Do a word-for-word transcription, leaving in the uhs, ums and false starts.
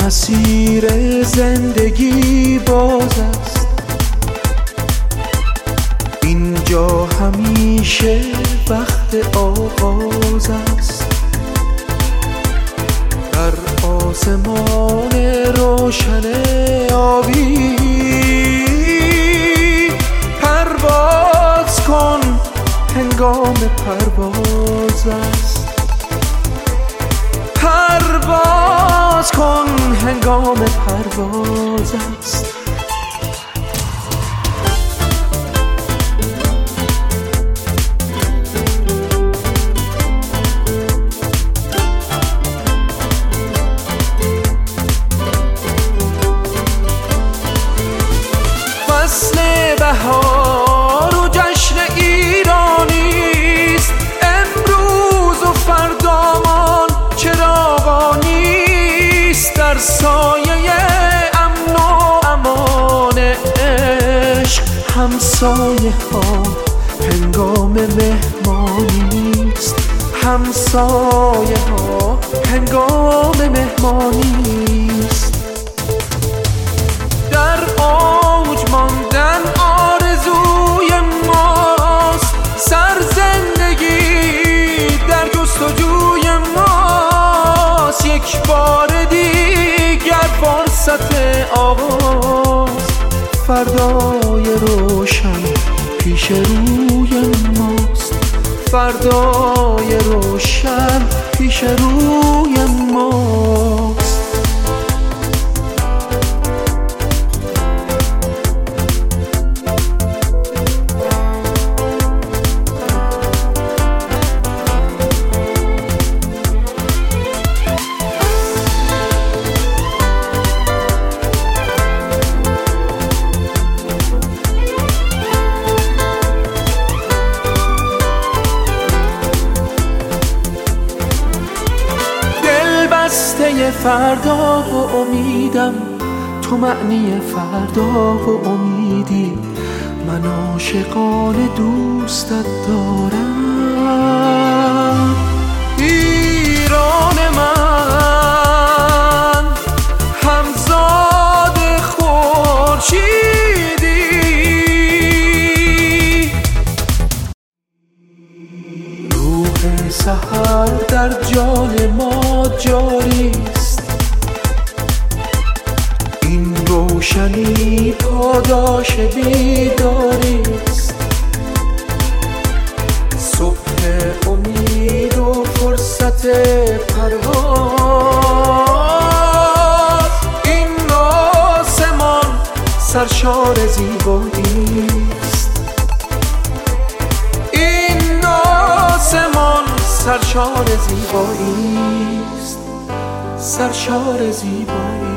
مسیر زندگی باز است، اینجا همیشه وقت آغاز است. در آسمان روشن آبی پرواز کن، هنگام پرواز است. پرواز کن، هنگام پرواز است. فصل بهار و جشن ایرانیست، امروز و فردامان چراغانیست. در سایه امن و امان عشق همسایه ها هنگام مهمانیست. همسایه ها هنگام مهمانیست. در اوج ماندن آرزوی ماست، سرزندگی در جستجوی ماست. یک بار دیگر فرصت آغاز، فردای روشن پیش روی ماست. فردای روشن پیش روی ماست. بسته فردا و امیدم، تو معنی فردا و امیدی. من عاشقانه دوستت دارم. ایران من همزاد خورشیدی، روح سحر در جان ما جاری است. این روشنی پاداش بیداری است. صبح امید و فرصت پرواز. این آسمان سرشار زیبایی است. این آسمان سرشار زیبایی است. سرشار زیبایی.